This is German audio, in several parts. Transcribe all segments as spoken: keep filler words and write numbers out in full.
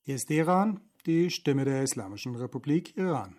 Hier ist Teheran, die Stimme der Islamischen Republik Iran.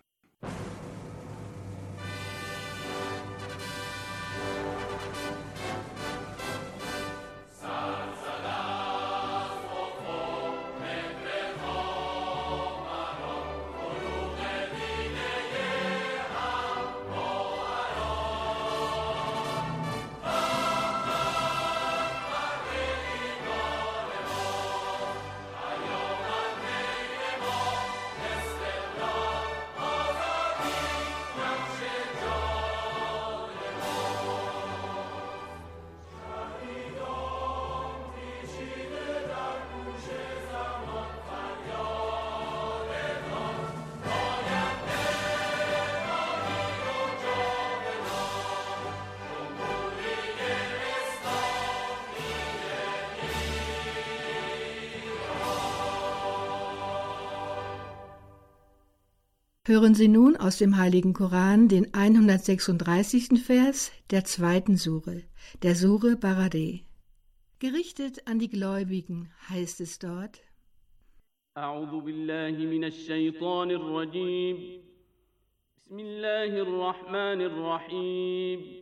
Hören Sie nun aus dem Heiligen Koran den hundertsechsunddreißigsten Vers der zweiten Sure, der Sure Baradeh. Gerichtet an die Gläubigen heißt es dort: A'udhu billahi minash shaitanir rajim. Bismillahir rahmanir rahim.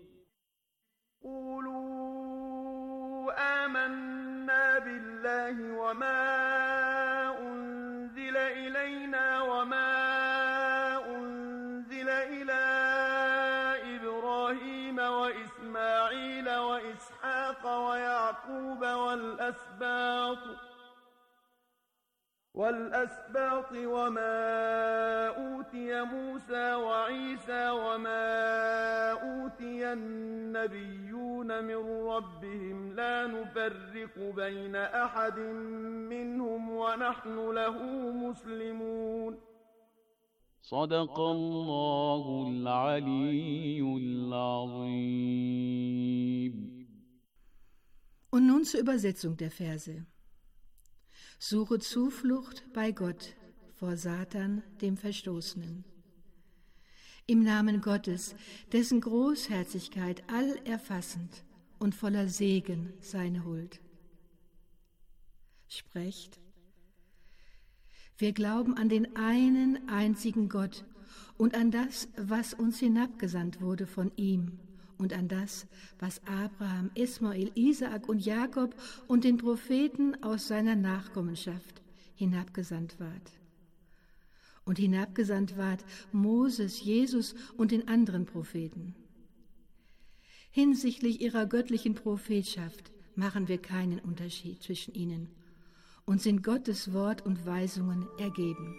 Qulu amanna billahi wa ma unzila ilayna wa ma ويعقوب والأسباط والأسباط وما أوتي موسى وعيسى وما أوتي النبيون من ربهم لا نفرق بين أحد منهم ونحن له مسلمون. صدق الله العلي العظيم. Und nun zur Übersetzung der Verse. Suche Zuflucht bei Gott vor Satan, dem Verstoßenen. Im Namen Gottes, dessen Großherzigkeit allerfassend und voller Segen seine Huld. Sprecht: Wir glauben an den einen einzigen Gott und an das, was uns hinabgesandt wurde von ihm, und an das, was Abraham, Ismael, Isaak und Jakob und den Propheten aus seiner Nachkommenschaft hinabgesandt ward. Und hinabgesandt ward Moses, Jesus und den anderen Propheten. Hinsichtlich ihrer göttlichen Prophetschaft machen wir keinen Unterschied zwischen ihnen und sind Gottes Wort und Weisungen ergeben.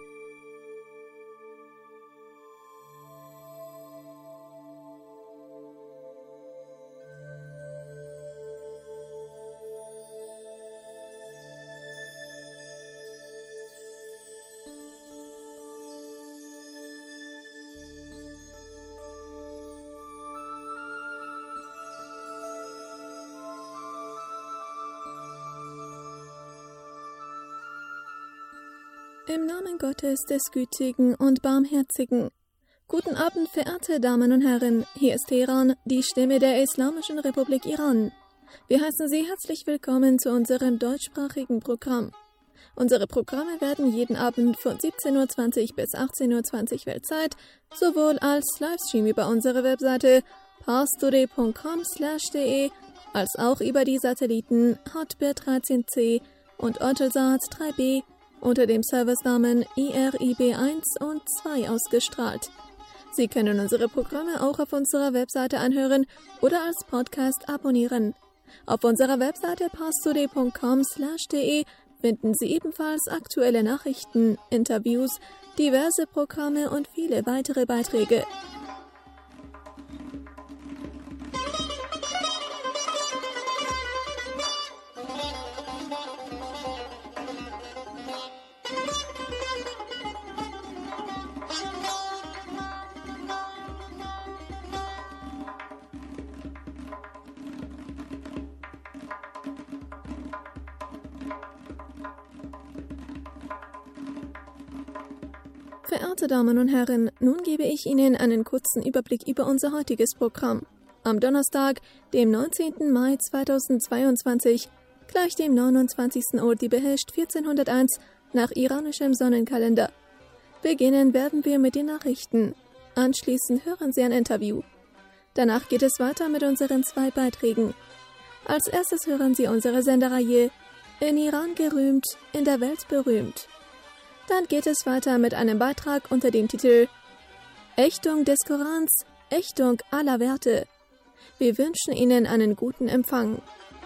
Im Namen Gottes, des Gütigen und Barmherzigen. Guten Abend, verehrte Damen und Herren. Hier ist Teheran, die Stimme der Islamischen Republik Iran. Wir heißen Sie herzlich willkommen zu unserem deutschsprachigen Programm. Unsere Programme werden jeden Abend von siebzehn Uhr zwanzig bis achtzehn Uhr zwanzig Weltzeit sowohl als Livestream über unsere Webseite parstoday punkt com slash de als auch über die Satelliten Hotbird dreizehn C und Eutelsat drei B unter dem Servicenamen I R I B eins und zwei ausgestrahlt. Sie können unsere Programme auch auf unserer Webseite anhören oder als Podcast abonnieren. Auf unserer Webseite parstoday punkt com slash de finden Sie ebenfalls aktuelle Nachrichten, Interviews, diverse Programme und viele weitere Beiträge. Verehrte Damen und Herren, nun gebe ich Ihnen einen kurzen Überblick über unser heutiges Programm. Am Donnerstag, dem neunzehnten Mai zweitausendzweiundzwanzig, gleich dem neunundzwanzigsten Ur-Di-Behesht vierzehnhunderteins, nach iranischem Sonnenkalender. Beginnen werden wir mit den Nachrichten. Anschließend hören Sie ein Interview. Danach geht es weiter mit unseren zwei Beiträgen. Als erstes hören Sie unsere Sendereihe In Iran gerühmt, in der Welt berühmt. Dann geht es weiter mit einem Beitrag unter dem Titel Ächtung des Korans, Ächtung aller Werte. Wir wünschen Ihnen einen guten Empfang.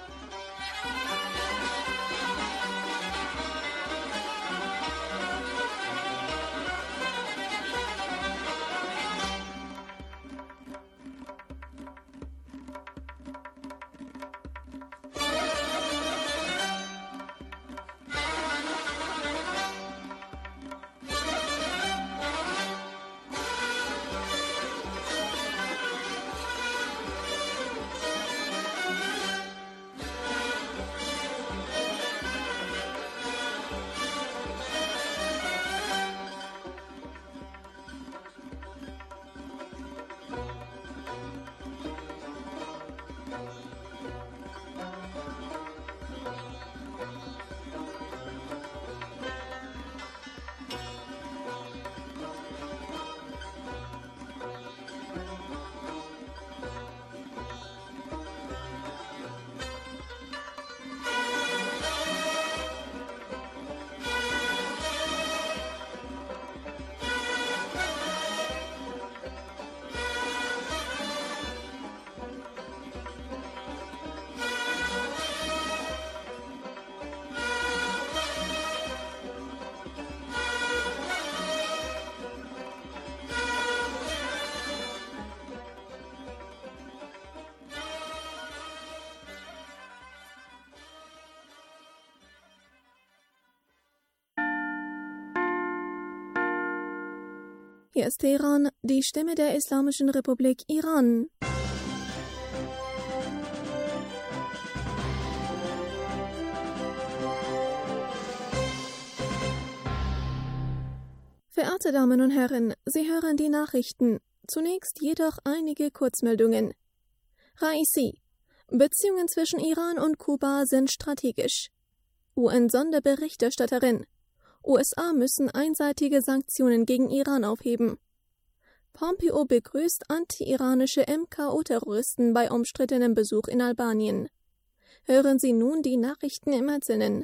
Hier ist Teheran, die Stimme der Islamischen Republik Iran. Verehrte Damen und Herren, Sie hören die Nachrichten. Zunächst jedoch einige Kurzmeldungen. Raisi: Beziehungen zwischen Iran und Kuba sind strategisch. U N-Sonderberichterstatterin: U S A müssen einseitige Sanktionen gegen Iran aufheben. Pompeo begrüßt anti-iranische M K O-Terroristen bei umstrittenem Besuch in Albanien. Hören Sie nun die Nachrichten im Einzelnen.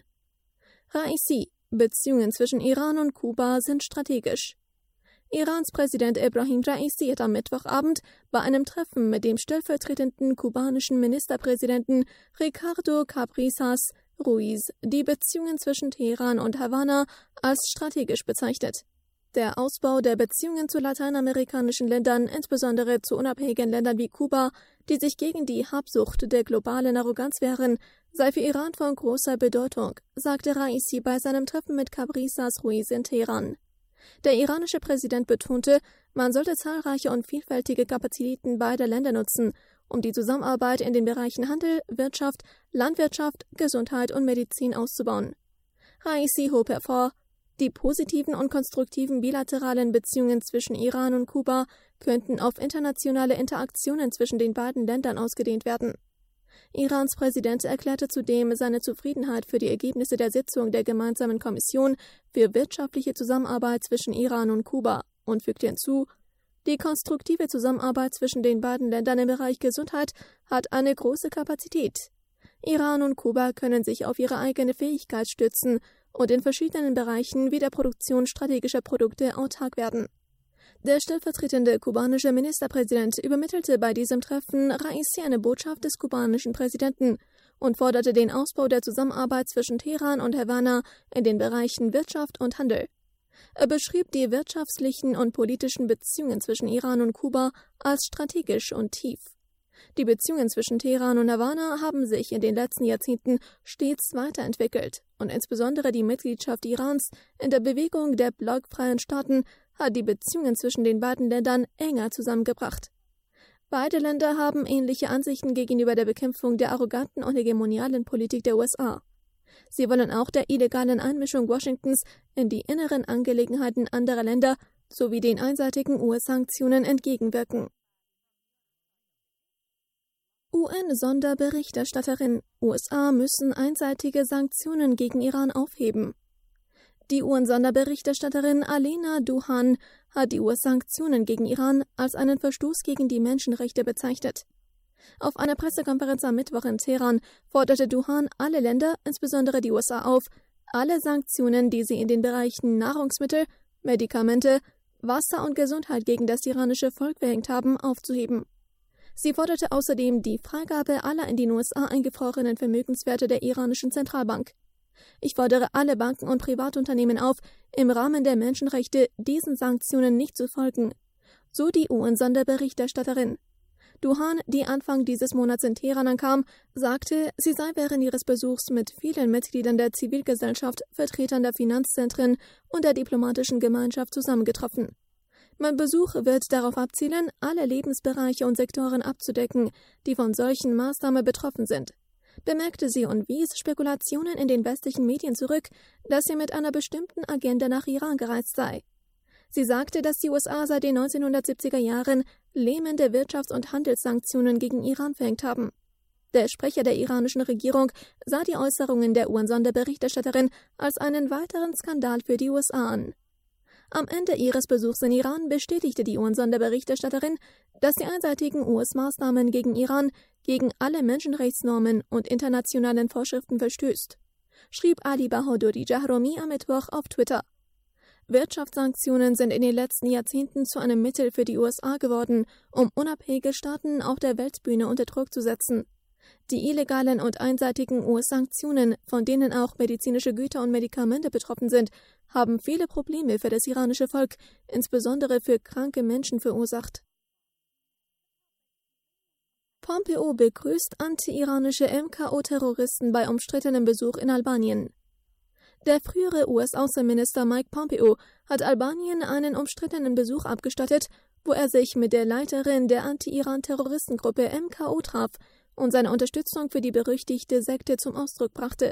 Raisi: Beziehungen zwischen Iran und Kuba sind strategisch. Irans Präsident Ebrahim Raisi hat am Mittwochabend bei einem Treffen mit dem stellvertretenden kubanischen Ministerpräsidenten Ricardo Cabrizas Ruiz die Beziehungen zwischen Teheran und Havanna als strategisch bezeichnet. Der Ausbau der Beziehungen zu lateinamerikanischen Ländern, insbesondere zu unabhängigen Ländern wie Kuba, die sich gegen die Habsucht der globalen Arroganz wehren, sei für Iran von großer Bedeutung, sagte Raisi bei seinem Treffen mit Cabrizas Ruiz in Teheran. Der iranische Präsident betonte, man sollte zahlreiche und vielfältige Kapazitäten beider Länder nutzen, um die Zusammenarbeit in den Bereichen Handel, Wirtschaft, Landwirtschaft, Gesundheit und Medizin auszubauen. Raisi hob hervor, die positiven und konstruktiven bilateralen Beziehungen zwischen Iran und Kuba könnten auf internationale Interaktionen zwischen den beiden Ländern ausgedehnt werden. Irans Präsident erklärte zudem seine Zufriedenheit für die Ergebnisse der Sitzung der gemeinsamen Kommission für wirtschaftliche Zusammenarbeit zwischen Iran und Kuba und fügte hinzu, die konstruktive Zusammenarbeit zwischen den beiden Ländern im Bereich Gesundheit hat eine große Kapazität. Iran und Kuba können sich auf ihre eigene Fähigkeit stützen und in verschiedenen Bereichen wie der Produktion strategischer Produkte autark werden. Der stellvertretende kubanische Ministerpräsident übermittelte bei diesem Treffen Raisi eine Botschaft des kubanischen Präsidenten und forderte den Ausbau der Zusammenarbeit zwischen Teheran und Havanna in den Bereichen Wirtschaft und Handel. Er beschrieb die wirtschaftlichen und politischen Beziehungen zwischen Iran und Kuba als strategisch und tief. Die Beziehungen zwischen Teheran und Havanna haben sich in den letzten Jahrzehnten stets weiterentwickelt und insbesondere die Mitgliedschaft Irans in der Bewegung der blockfreien Staaten hat die Beziehungen zwischen den beiden Ländern enger zusammengebracht. Beide Länder haben ähnliche Ansichten gegenüber der Bekämpfung der arroganten und hegemonialen Politik der U S A. Sie wollen auch der illegalen Einmischung Washingtons in die inneren Angelegenheiten anderer Länder sowie den einseitigen U S-Sanktionen entgegenwirken. U N-Sonderberichterstatterin: U S A müssen einseitige Sanktionen gegen Iran aufheben. Die U N-Sonderberichterstatterin Alena Douhan hat die U S-Sanktionen gegen Iran als einen Verstoß gegen die Menschenrechte bezeichnet. Auf einer Pressekonferenz am Mittwoch in Teheran forderte Douhan alle Länder, insbesondere die U S A, auf, alle Sanktionen, die sie in den Bereichen Nahrungsmittel, Medikamente, Wasser und Gesundheit gegen das iranische Volk verhängt haben, aufzuheben. Sie forderte außerdem die Freigabe aller in den U S A eingefrorenen Vermögenswerte der iranischen Zentralbank. Ich fordere alle Banken und Privatunternehmen auf, im Rahmen der Menschenrechte diesen Sanktionen nicht zu folgen, so die U N-Sonderberichterstatterin. Douhan, die Anfang dieses Monats in Teheran ankam, sagte, sie sei während ihres Besuchs mit vielen Mitgliedern der Zivilgesellschaft, Vertretern der Finanzzentren und der diplomatischen Gemeinschaft zusammengetroffen. Mein Besuch wird darauf abzielen, alle Lebensbereiche und Sektoren abzudecken, die von solchen Maßnahmen betroffen sind, bemerkte sie und wies Spekulationen in den westlichen Medien zurück, dass sie mit einer bestimmten Agenda nach Iran gereist sei. Sie sagte, dass die U S A seit den neunzehnhundertsiebziger Jahren lähmende Wirtschafts- und Handelssanktionen gegen Iran verhängt haben. Der Sprecher der iranischen Regierung sah die Äußerungen der U N-Sonderberichterstatterin als einen weiteren Skandal für die U S A an. Am Ende ihres Besuchs in Iran bestätigte die U N-Sonderberichterstatterin, dass die einseitigen U S-Maßnahmen gegen Iran gegen alle Menschenrechtsnormen und internationalen Vorschriften verstößt, schrieb Ali Bahodori Jahromi am Mittwoch auf Twitter. Wirtschaftssanktionen sind in den letzten Jahrzehnten zu einem Mittel für die U S A geworden, um unabhängige Staaten auf der Weltbühne unter Druck zu setzen. Die illegalen und einseitigen U S-Sanktionen, von denen auch medizinische Güter und Medikamente betroffen sind, haben viele Probleme für das iranische Volk, insbesondere für kranke Menschen, verursacht. Pompeo begrüßt anti-iranische M K O-Terroristen bei umstrittenem Besuch in Albanien. Der frühere U S-Außenminister Mike Pompeo hat Albanien einen umstrittenen Besuch abgestattet, wo er sich mit der Leiterin der Anti-Iran-Terroristengruppe M K O traf und seine Unterstützung für die berüchtigte Sekte zum Ausdruck brachte.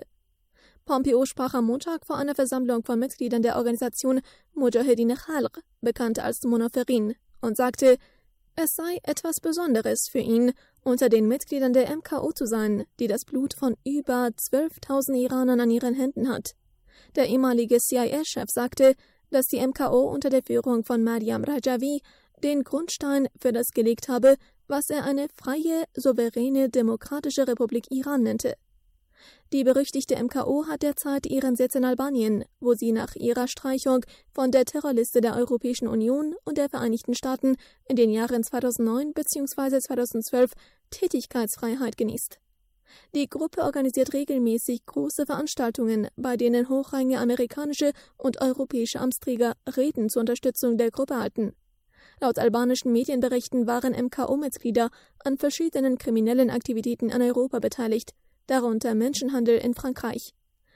Pompeo sprach am Montag vor einer Versammlung von Mitgliedern der Organisation Mujahedin Khalq, bekannt als Monoferin, und sagte, es sei etwas Besonderes für ihn, unter den Mitgliedern der M K O zu sein, die das Blut von über zwölftausend Iranern an ihren Händen hat. Der ehemalige C I A-Chef sagte, dass die M K O unter der Führung von Maryam Rajavi den Grundstein für das gelegt habe, was er eine freie, souveräne, demokratische Republik Iran nannte. Die berüchtigte M K O hat derzeit ihren Sitz in Albanien, wo sie nach ihrer Streichung von der Terrorliste der Europäischen Union und der Vereinigten Staaten in den Jahren zweitausendneun bzw. zweitausendzwölf Tätigkeitsfreiheit genießt. Die Gruppe organisiert regelmäßig große Veranstaltungen, bei denen hochrangige amerikanische und europäische Amtsträger Reden zur Unterstützung der Gruppe halten. Laut albanischen Medienberichten waren M K O-Mitglieder an verschiedenen kriminellen Aktivitäten in Europa beteiligt, darunter Menschenhandel in Frankreich.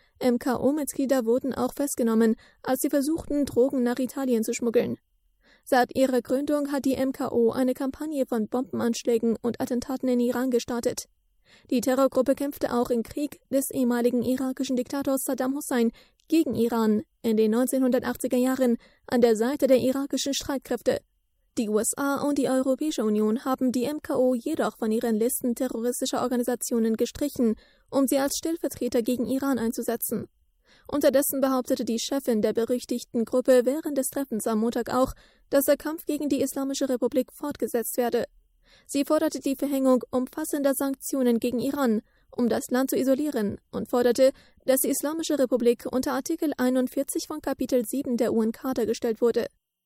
M K O-Mitglieder wurden auch festgenommen, als sie versuchten, Drogen nach Italien zu schmuggeln. Seit ihrer Gründung hat die M K O eine Kampagne von Bombenanschlägen und Attentaten in Iran gestartet. Die Terrorgruppe kämpfte auch im Krieg des ehemaligen irakischen Diktators Saddam Hussein gegen Iran in den neunzehnhundertachtziger Jahren an der Seite der irakischen Streitkräfte. Die U S A und die Europäische Union haben die M K O jedoch von ihren Listen terroristischer Organisationen gestrichen, um sie als Stellvertreter gegen Iran einzusetzen. Unterdessen behauptete die Chefin der berüchtigten Gruppe während des Treffens am Montag auch, dass der Kampf gegen die Islamische Republik fortgesetzt werde. Sie forderte die Verhängung umfassender Sanktionen gegen Iran, um das Land zu isolieren, und forderte, dass die Islamische Republik unter Artikel einundvierzig von Kapitel sieben der U N-Charta gestellt wurde.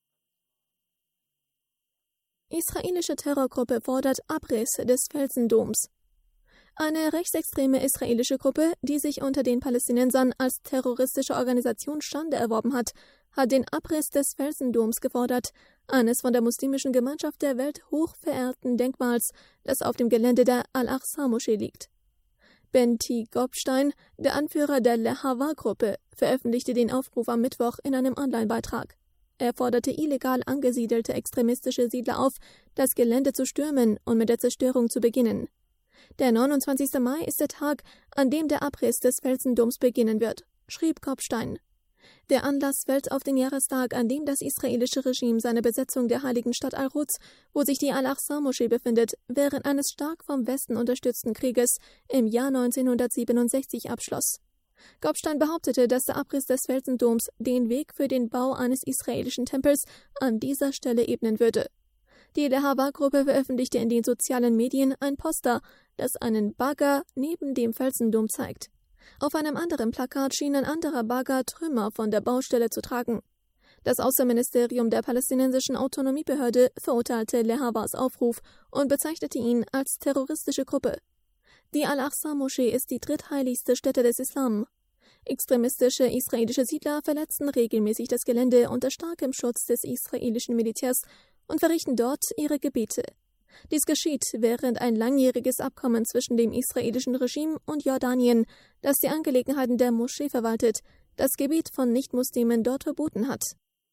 Israelische Terrorgruppe fordert Abriss des Felsendoms. Eine rechtsextreme israelische Gruppe, die sich unter den Palästinensern als terroristische Organisation Schande erworben hat, hat den Abriss des Felsendoms gefordert, eines von der muslimischen Gemeinschaft der Welt hochverehrten Denkmals, das auf dem Gelände der Al-Aqsa-Moschee liegt. Benti Gopstein, der Anführer der Lehawa-Gruppe, veröffentlichte den Aufruf am Mittwoch in einem Online-Beitrag. Er forderte illegal angesiedelte extremistische Siedler auf, das Gelände zu stürmen und mit der Zerstörung zu beginnen. Der neunundzwanzigste Mai ist der Tag, an dem der Abriss des Felsendoms beginnen wird, schrieb Kopstein. Der Anlass fällt auf den Jahrestag, an dem das israelische Regime seine Besetzung der heiligen Stadt Al-Quds, wo sich die Al-Aqsa-Moschee befindet, während eines stark vom Westen unterstützten Krieges im Jahr neunzehnhundertsiebenundsechzig abschloss. Gopstein behauptete, dass der Abriss des Felsendoms den Weg für den Bau eines israelischen Tempels an dieser Stelle ebnen würde. Die Lehava-Gruppe veröffentlichte in den sozialen Medien ein Poster, das einen Bagger neben dem Felsendom zeigt. Auf einem anderen Plakat schien ein anderer Bagger Trümmer von der Baustelle zu tragen. Das Außenministerium der palästinensischen Autonomiebehörde verurteilte Lehavas Aufruf und bezeichnete ihn als terroristische Gruppe. Die Al-Aqsa-Moschee ist die drittheiligste Stätte des Islam. Extremistische israelische Siedler verletzen regelmäßig das Gelände unter starkem Schutz des israelischen Militärs und verrichten dort ihre Gebete. Dies geschieht, während ein langjähriges Abkommen zwischen dem israelischen Regime und Jordanien, das die Angelegenheiten der Moschee verwaltet, das Gebet von Nichtmuslimen dort verboten hat.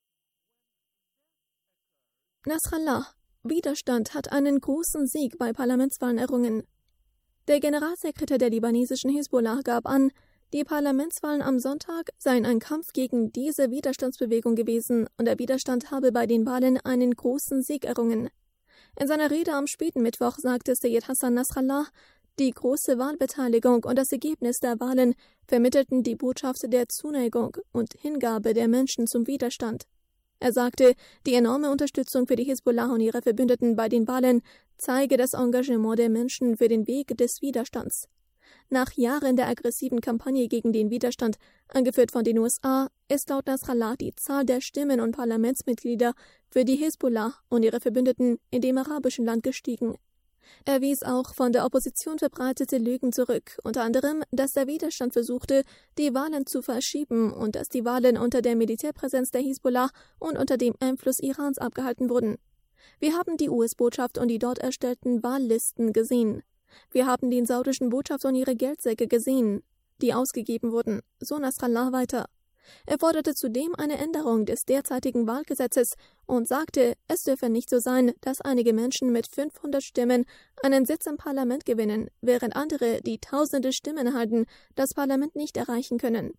Nasrallah. Widerstand hat einen großen Sieg bei Parlamentswahlen errungen. Der Generalsekretär der libanesischen Hisbollah gab an, die Parlamentswahlen am Sonntag seien ein Kampf gegen diese Widerstandsbewegung gewesen und der Widerstand habe bei den Wahlen einen großen Sieg errungen. In seiner Rede am späten Mittwoch sagte Seyyed Hassan Nasrallah, die große Wahlbeteiligung und das Ergebnis der Wahlen vermittelten die Botschaft der Zuneigung und Hingabe der Menschen zum Widerstand. Er sagte, die enorme Unterstützung für die Hisbollah und ihre Verbündeten bei den Wahlen zeige das Engagement der Menschen für den Weg des Widerstands. Nach Jahren der aggressiven Kampagne gegen den Widerstand, angeführt von den U S A, ist laut Nasrallah die Zahl der Stimmen und Parlamentsmitglieder für die Hisbollah und ihre Verbündeten in dem arabischen Land gestiegen. Er wies auch von der Opposition verbreitete Lügen zurück, unter anderem, dass der Widerstand versuchte, die Wahlen zu verschieben und dass die Wahlen unter der Militärpräsenz der Hisbollah und unter dem Einfluss Irans abgehalten wurden. Wir haben die U S-Botschaft und die dort erstellten Wahllisten gesehen. Wir haben den saudischen Botschafter und ihre Geldsäcke gesehen, die ausgegeben wurden, so Nasrallah weiter. Er forderte zudem eine Änderung des derzeitigen Wahlgesetzes und sagte, es dürfe nicht so sein, dass einige Menschen mit fünfhundert Stimmen einen Sitz im Parlament gewinnen, während andere, die tausende Stimmen erhalten, das Parlament nicht erreichen können.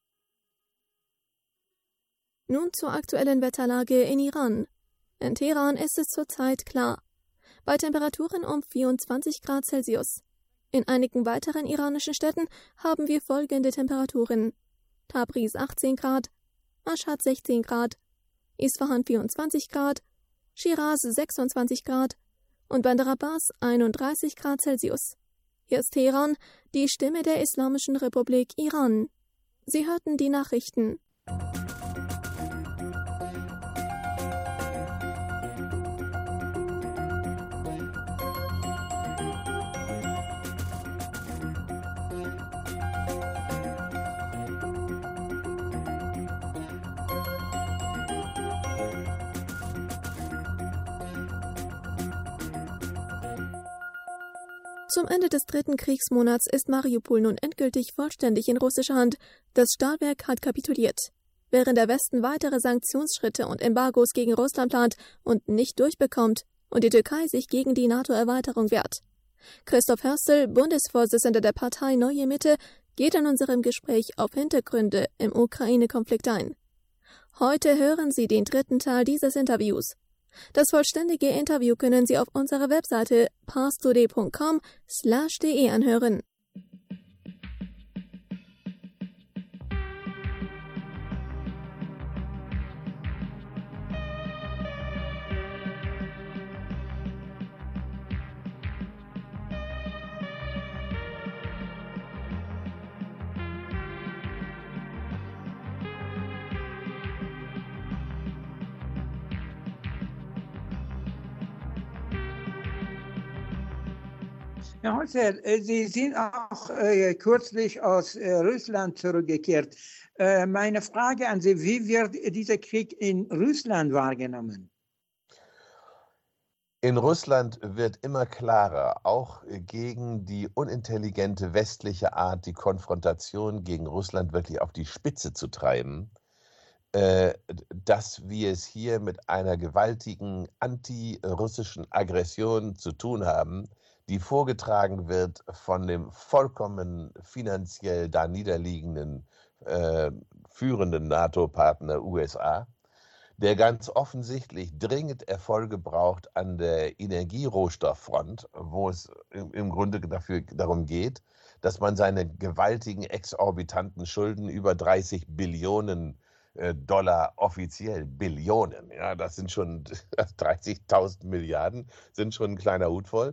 Nun zur aktuellen Wetterlage in Iran. In Teheran ist es zurzeit klar. Bei Temperaturen um vierundzwanzig Grad Celsius. In einigen weiteren iranischen Städten haben wir folgende Temperaturen: Tabriz achtzehn Grad, Mashhad sechzehn Grad, Isfahan vierundzwanzig Grad, Shiraz sechsundzwanzig Grad und Bandar Abbas einunddreißig Grad Celsius. Hier ist Teheran, die Stimme der Islamischen Republik Iran. Sie hörten die Nachrichten. Zum Ende des dritten Kriegsmonats ist Mariupol nun endgültig vollständig in russischer Hand. Das Stahlwerk hat kapituliert. Während der Westen weitere Sanktionsschritte und Embargos gegen Russland plant und nicht durchbekommt und die Türkei sich gegen die NATO-Erweiterung wehrt. Christoph Hörstel, Bundesvorsitzender der Partei Neue Mitte, geht in unserem Gespräch auf Hintergründe im Ukraine-Konflikt ein. Heute hören Sie den dritten Teil dieses Interviews. Das vollständige Interview können Sie auf unserer Webseite parstoday punkt com slash de anhören. Herr Holzer, Sie sind auch äh, kürzlich aus äh, Russland zurückgekehrt. Äh, meine Frage an Sie, wie wird dieser Krieg in Russland wahrgenommen? In Russland wird immer klarer, auch gegen die unintelligente westliche Art, die Konfrontation gegen Russland wirklich auf die Spitze zu treiben, äh, dass wir es hier mit einer gewaltigen antirussischen Aggression zu tun haben, die vorgetragen wird von dem vollkommen finanziell da niederliegenden äh, führenden NATO-Partner U S A, der ganz offensichtlich dringend Erfolge braucht an der Energierohstofffront, wo es im, im Grunde dafür, darum geht, dass man seine gewaltigen, exorbitanten Schulden über dreißig Billionen Dollar offiziell, Billionen, ja, das sind schon dreißigtausend Milliarden, sind schon ein kleiner Hut voll.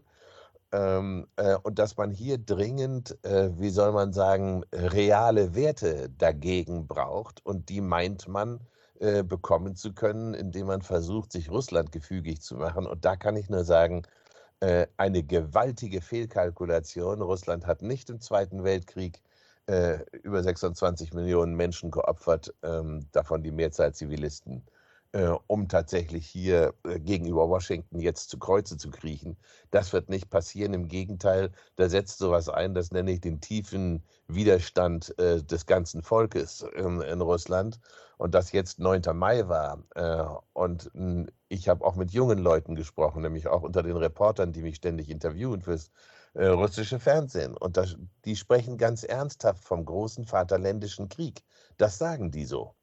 Ähm, äh, und dass man hier dringend, äh, wie soll man sagen, reale Werte dagegen braucht und die meint man äh, bekommen zu können, indem man versucht, sich Russland gefügig zu machen. Und da kann ich nur sagen, äh, eine gewaltige Fehlkalkulation. Russland hat nicht im Zweiten Weltkrieg Äh, über sechsundzwanzig Millionen Menschen geopfert, ähm, davon die Mehrzahl Zivilisten, äh, um tatsächlich hier äh, gegenüber Washington jetzt zu Kreuze zu kriechen. Das wird nicht passieren. Im Gegenteil, da setzt sowas ein, das nenne ich den tiefen Widerstand äh, des ganzen Volkes in, in Russland. Und das jetzt neunter Mai war. Äh, und mh, ich habe auch mit jungen Leuten gesprochen, nämlich auch unter den Reportern, die mich ständig interviewen fürs Äh, russische Fernsehen. Und das, die sprechen ganz ernsthaft vom großen Vaterländischen Krieg. Das sagen die so.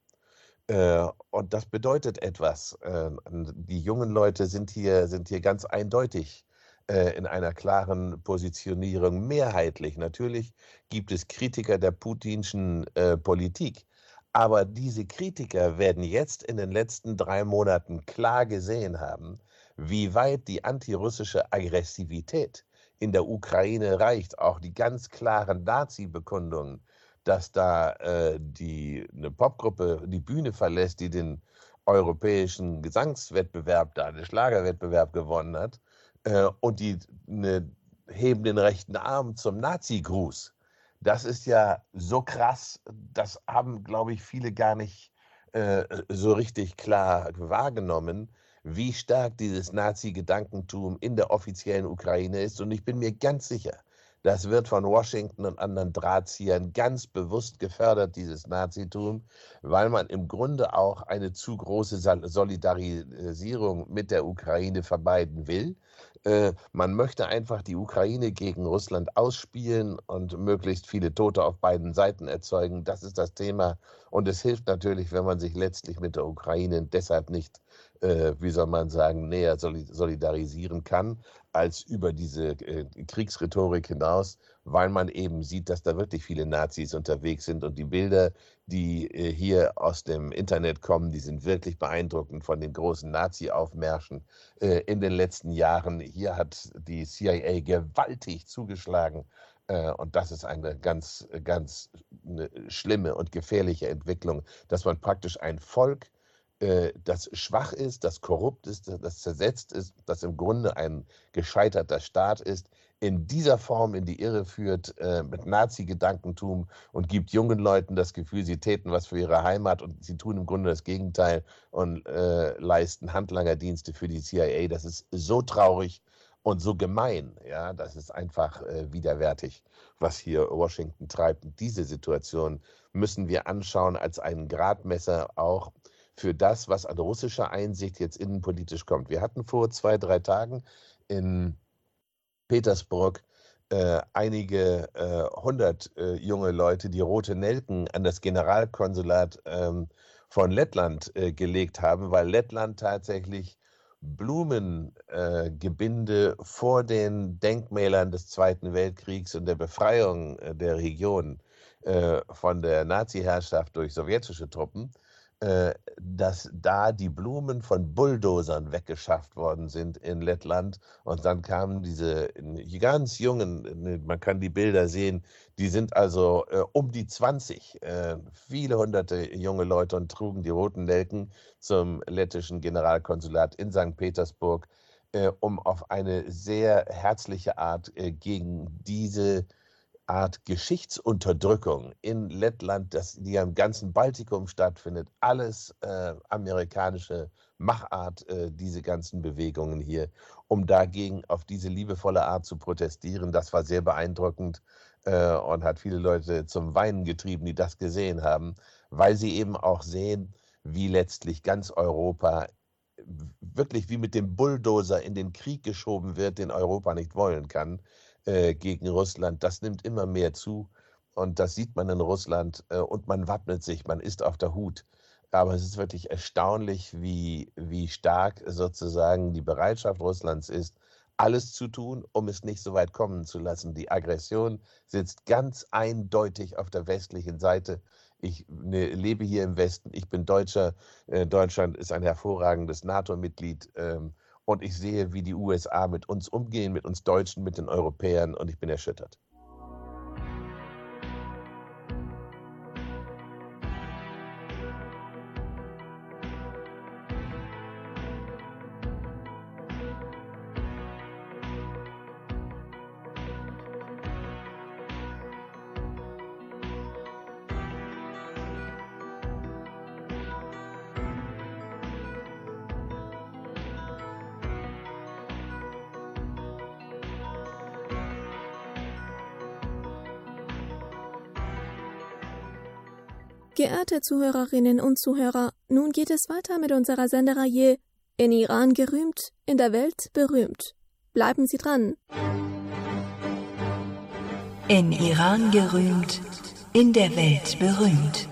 Äh, und das bedeutet etwas. Äh, die jungen Leute sind hier, sind hier ganz eindeutig äh, in einer klaren Positionierung mehrheitlich. Natürlich gibt es Kritiker der putinschen äh, Politik. Aber diese Kritiker werden jetzt in den letzten drei Monaten klar gesehen haben, wie weit die antirussische Aggressivität in der Ukraine reicht, auch die ganz klaren Nazi-Bekundungen, dass da äh, die, eine Popgruppe die Bühne verlässt, die den europäischen Gesangswettbewerb, da den Schlagerwettbewerb gewonnen hat, äh, und die ne, heben den rechten Arm zum Nazi-Gruß. Das ist ja so krass, das haben, glaube ich, viele gar nicht äh, so richtig klar wahrgenommen, wie stark dieses Nazi-Gedankentum in der offiziellen Ukraine ist. Und ich bin mir ganz sicher, das wird von Washington und anderen Drahtziehern ganz bewusst gefördert, dieses Nazitum, weil man im Grunde auch eine zu große Solidarisierung mit der Ukraine vermeiden will. Äh, man möchte einfach die Ukraine gegen Russland ausspielen und möglichst viele Tote auf beiden Seiten erzeugen. Das ist das Thema. Und es hilft natürlich, wenn man sich letztlich mit der Ukraine deshalb nicht Äh, wie soll man sagen, näher solidarisieren kann, als über diese äh, Kriegsrhetorik hinaus, weil man eben sieht, dass da wirklich viele Nazis unterwegs sind. Und die Bilder, die äh, hier aus dem Internet kommen, die sind wirklich beeindruckend von den großen Nazi-Aufmärschen äh, in den letzten Jahren. Hier hat die C I A gewaltig zugeschlagen. Äh, und das ist eine ganz, ganz eine schlimme und gefährliche Entwicklung, dass man praktisch ein Volk, das schwach ist, das korrupt ist, das zersetzt ist, das im Grunde ein gescheiterter Staat ist, in dieser Form in die Irre führt äh, mit Nazi-Gedankentum und gibt jungen Leuten das Gefühl, sie täten was für ihre Heimat und sie tun im Grunde das Gegenteil und äh, leisten Handlangerdienste für die C I A. Das ist so traurig und so gemein. Ja, das ist einfach äh, widerwärtig, was hier Washington treibt. Und diese Situation müssen wir anschauen als einen Gradmesser auch für das, was an russischer Einsicht jetzt innenpolitisch kommt. Wir hatten vor zwei, drei Tagen in Petersburg äh, einige äh, hundert äh, junge Leute, die rote Nelken an das Generalkonsulat ähm, von Lettland äh, gelegt haben, weil Lettland tatsächlich Blumengebinde äh, vor den Denkmälern des Zweiten Weltkriegs und der Befreiung äh, der Region äh, von der Nazi-Herrschaft durch sowjetische Truppen, dass da die Blumen von Bulldozern weggeschafft worden sind in Lettland. Und dann kamen diese ganz jungen, man kann die Bilder sehen, die sind also äh, um die zwanzig, äh, viele hunderte junge Leute und trugen die roten Nelken zum lettischen Generalkonsulat in Sankt Petersburg, äh, um auf eine sehr herzliche Art äh, gegen diese Art Geschichtsunterdrückung in Lettland, das, die ja im ganzen Baltikum stattfindet, alles äh, amerikanische Machart, äh, diese ganzen Bewegungen hier, um dagegen auf diese liebevolle Art zu protestieren. Das war sehr beeindruckend äh, und hat viele Leute zum Weinen getrieben, die das gesehen haben, weil sie eben auch sehen, wie letztlich ganz Europa wirklich wie mit dem Bulldozer in den Krieg geschoben wird, den Europa nicht wollen kann, gegen Russland. Das nimmt immer mehr zu und das sieht man in Russland und man wappnet sich, man ist auf der Hut. Aber es ist wirklich erstaunlich, wie, wie stark sozusagen die Bereitschaft Russlands ist, alles zu tun, um es nicht so weit kommen zu lassen. Die Aggression sitzt ganz eindeutig auf der westlichen Seite. Ich ne, lebe hier im Westen, ich bin Deutscher, äh, Deutschland ist ein hervorragendes NATO-Mitglied ähm, und ich sehe, wie die U S A mit uns umgehen, mit uns Deutschen, mit den Europäern, und ich bin erschüttert. Geehrte Zuhörerinnen und Zuhörer, nun geht es weiter mit unserer Sendereihe In Iran gerühmt, in der Welt berühmt. Bleiben Sie dran. In Iran gerühmt, in der Welt berühmt.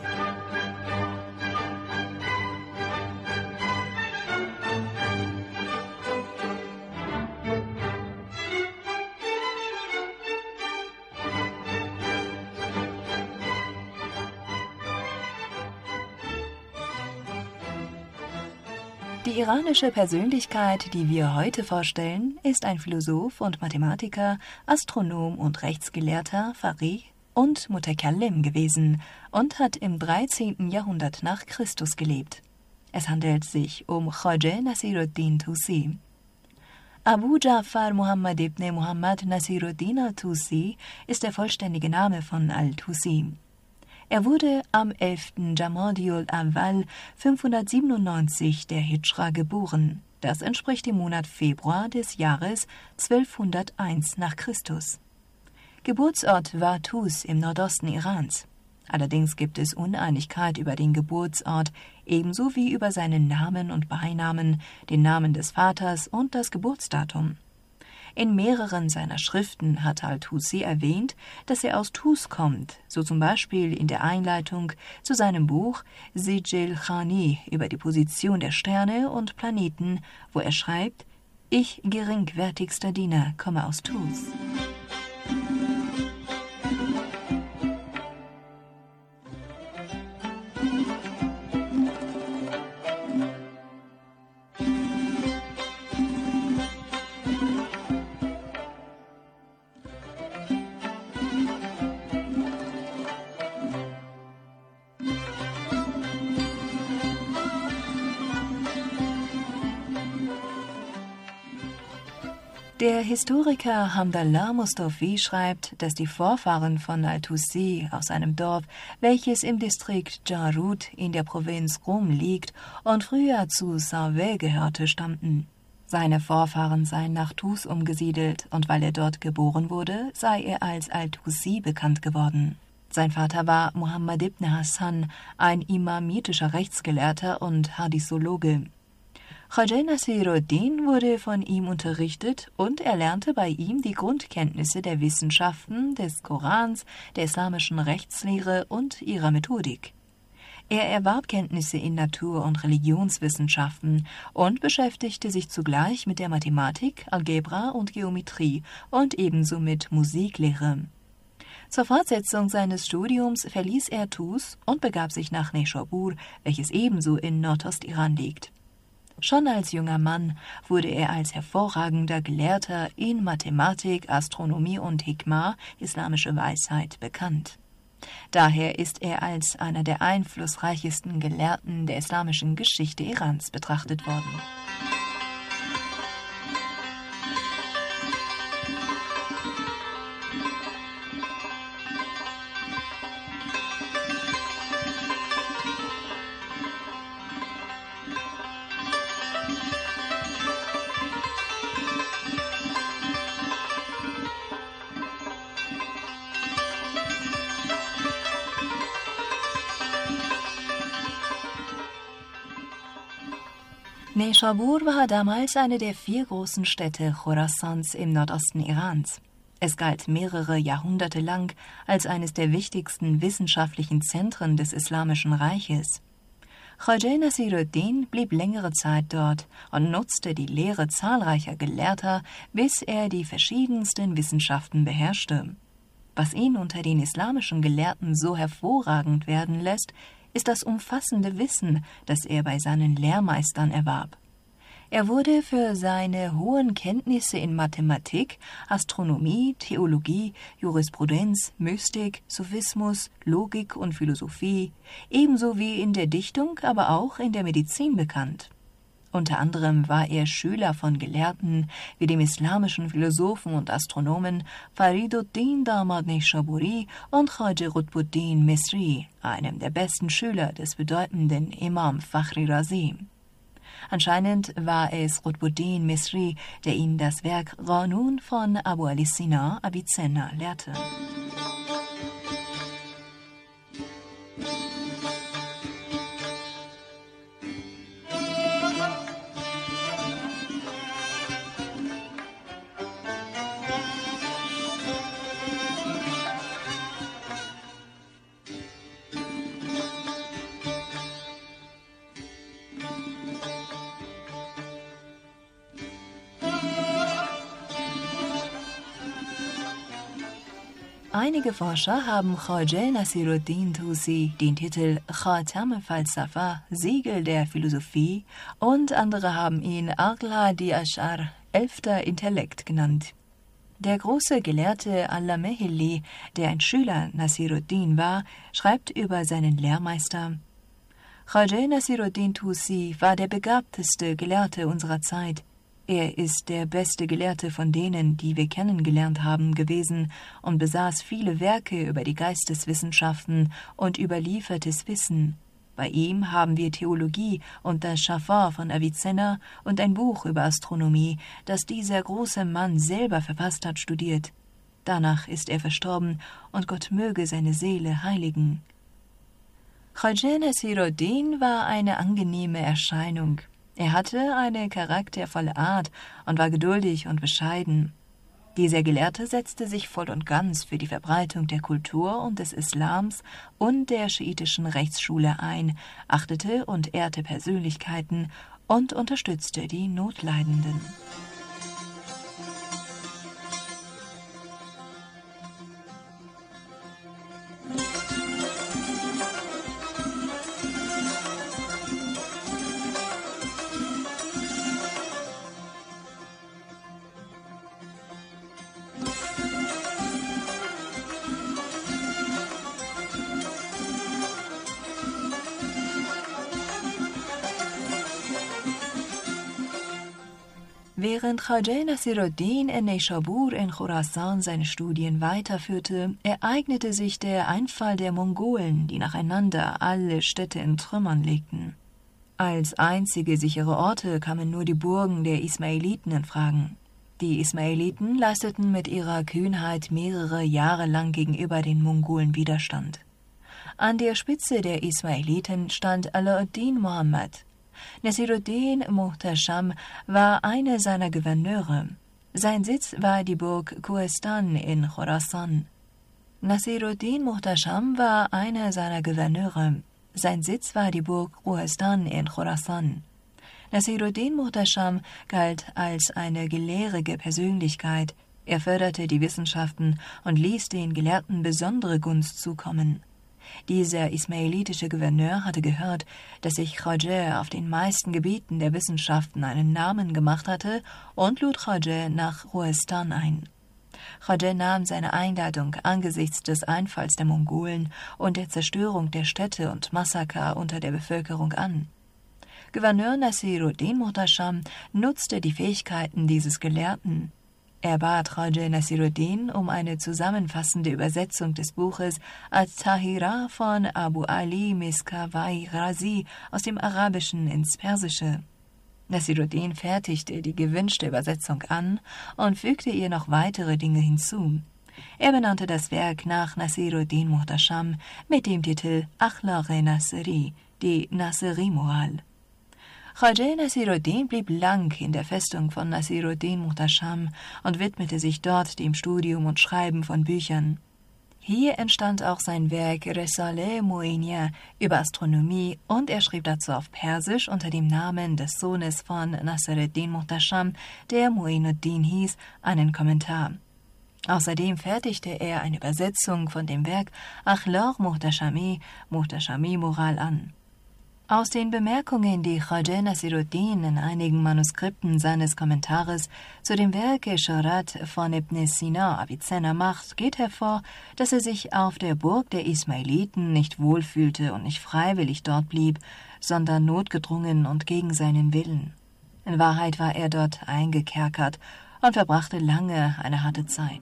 Die iranische Persönlichkeit, die wir heute vorstellen, ist ein Philosoph und Mathematiker, Astronom und Rechtsgelehrter, Faqih und Mutakallim gewesen und hat im dreizehnten Jahrhundert nach Christus gelebt. Es handelt sich um Khwaja Nasiruddin Tusi. Abu Ja'far Muhammad ibn Muhammad Nasiruddin al-Tusi ist der vollständige Name von al-Tusi. Er wurde am elften Jamadiul Awwal fünfhundertsiebenundneunzig der Hijra geboren. Das entspricht dem Monat Februar des Jahres zwölfhunderteins nach Christus. Geburtsort war Tus im Nordosten Irans. Allerdings gibt es Uneinigkeit über den Geburtsort, ebenso wie über seinen Namen und Beinamen, den Namen des Vaters und das Geburtsdatum. In mehreren seiner Schriften hat al-Tusi erwähnt, dass er aus Tus kommt, so zum Beispiel in der Einleitung zu seinem Buch Sijil Khani über die Position der Sterne und Planeten, wo er schreibt: Ich, geringwertigster Diener, komme aus Tus. Der Historiker Hamdallah Mustafi schreibt, dass die Vorfahren von al-Tusi aus einem Dorf, welches im Distrikt Jarut in der Provinz Rum liegt und früher zu Sarweh gehörte, stammten. Seine Vorfahren seien nach Tus umgesiedelt und weil er dort geboren wurde, sei er als al-Tusi bekannt geworden. Sein Vater war Muhammad ibn Hassan, ein imamitischer Rechtsgelehrter und Hadithologe. Khwaja Nasiruddin wurde von ihm unterrichtet und er lernte bei ihm die Grundkenntnisse der Wissenschaften, des Korans, der islamischen Rechtslehre und ihrer Methodik. Er erwarb Kenntnisse in Natur- und Religionswissenschaften und beschäftigte sich zugleich mit der Mathematik, Algebra und Geometrie und ebenso mit Musiklehre. Zur Fortsetzung seines Studiums verließ er Tus und begab sich nach Neyshabur, welches ebenso in Nordostiran liegt. Schon als junger Mann wurde er als hervorragender Gelehrter in Mathematik, Astronomie und Hikmah, islamische Weisheit, bekannt. Daher ist er als einer der einflussreichsten Gelehrten der islamischen Geschichte Irans betrachtet worden. Neyshabur war damals eine der vier großen Städte Chorasans im Nordosten Irans. Es galt mehrere Jahrhunderte lang als eines der wichtigsten wissenschaftlichen Zentren des Islamischen Reiches. Khwaja Nasiruddin blieb längere Zeit dort und nutzte die Lehre zahlreicher Gelehrter, bis er die verschiedensten Wissenschaften beherrschte. Was ihn unter den islamischen Gelehrten so hervorragend werden lässt, ist das umfassende Wissen, das er bei seinen Lehrmeistern erwarb. Er wurde für seine hohen Kenntnisse in Mathematik, Astronomie, Theologie, Jurisprudenz, Mystik, Sophismus, Logik und Philosophie, ebenso wie in der Dichtung, aber auch in der Medizin bekannt. Unter anderem war er Schüler von Gelehrten wie dem islamischen Philosophen und Astronomen Fariduddin Damad Neyshaburi und Khwaja Qutbuddin Misri, einem der besten Schüler des bedeutenden Imam Fakhri Razi. Anscheinend war es Qutbuddin Misri, der ihn das Werk Qanun von Abu Ali Sina Avicenna lehrte. Einige Forscher haben Khwaja Nasiruddin Tusi den Titel Khatam al-Falsafa, Siegel der Philosophie, und andere haben ihn Aqla di Ash'ar, elfter Intellekt genannt. Der große Gelehrte Al-Lamehili, der ein Schüler Nasiruddin war, schreibt über seinen Lehrmeister: Khwaja Nasiruddin Tusi war der begabteste Gelehrte unserer Zeit. Er ist der beste Gelehrte von denen, die wir kennengelernt haben, gewesen und besaß viele Werke über die Geisteswissenschaften und überliefertes Wissen. Bei ihm haben wir Theologie und das Schafar von Avicenna und ein Buch über Astronomie, das dieser große Mann selber verfasst hat, studiert. Danach ist er verstorben und Gott möge seine Seele heiligen. Khwaja Nasiruddin war eine angenehme Erscheinung. Er hatte eine charaktervolle Art und war geduldig und bescheiden. Dieser Gelehrte setzte sich voll und ganz für die Verbreitung der Kultur und des Islams und der schiitischen Rechtsschule ein, achtete und ehrte Persönlichkeiten und unterstützte die Notleidenden. Während Khwaja Nasiruddin in Neyshabur in Khorasan seine Studien weiterführte, ereignete sich der Einfall der Mongolen, die nacheinander alle Städte in Trümmern legten. Als einzige sichere Orte kamen nur die Burgen der Ismailiten in Fragen. Die Ismailiten leisteten mit ihrer Kühnheit mehrere Jahre lang gegenüber den Mongolen Widerstand. An der Spitze der Ismailiten stand Alauddin Muhammad. Nasiruddin Muhtasham war einer seiner Gouverneure. Sein Sitz war die Burg Kohistan in Khorasan. Nasiruddin Muhtasham war einer seiner Gouverneure. Sein Sitz war die Burg Kohistan in Khorasan. Nasiruddin Muhtasham galt als eine gelehrige Persönlichkeit. Er förderte die Wissenschaften und ließ den Gelehrten besondere Gunst zukommen. Dieser ismailitische Gouverneur hatte gehört, dass sich Khwaja auf den meisten Gebieten der Wissenschaften einen Namen gemacht hatte und lud Khwaja nach Khohistan ein. Khwaja nahm seine Einladung angesichts des Einfalls der Mongolen und der Zerstörung der Städte und Massaker unter der Bevölkerung an. Gouverneur Nasiruddin Muhtasham nutzte die Fähigkeiten dieses Gelehrten. Er bat Khwaja Nasiruddin um eine zusammenfassende Übersetzung des Buches At-Tahira von Abu Ali Miskawai Razi aus dem Arabischen ins Persische. Nasiruddin fertigte die gewünschte Übersetzung an und fügte ihr noch weitere Dinge hinzu. Er benannte das Werk nach Nasiruddin Muhtasham mit dem Titel Akhlaq-e Nasiri, die Nasiri-Moral. Khwaja Nasiruddin blieb lang in der Festung von Nasiruddin Muhtasham und widmete sich dort dem Studium und Schreiben von Büchern. Hier entstand auch sein Werk Risale Moenia über Astronomie und er schrieb dazu auf Persisch unter dem Namen des Sohnes von Nasreddin Muhtasham, der Mu'inuddin hieß, einen Kommentar. Außerdem fertigte er eine Übersetzung von dem Werk Akhlaq Muhtashami, Muhtashami Moral an. Aus den Bemerkungen, die Khwaja Nasiruddin in einigen Manuskripten seines Kommentares zu dem Werk Isharat von Ibn Sina Avicenna macht, geht hervor, dass er sich auf der Burg der Ismailiten nicht wohlfühlte und nicht freiwillig dort blieb, sondern notgedrungen und gegen seinen Willen. In Wahrheit war er dort eingekerkert und verbrachte lange eine harte Zeit.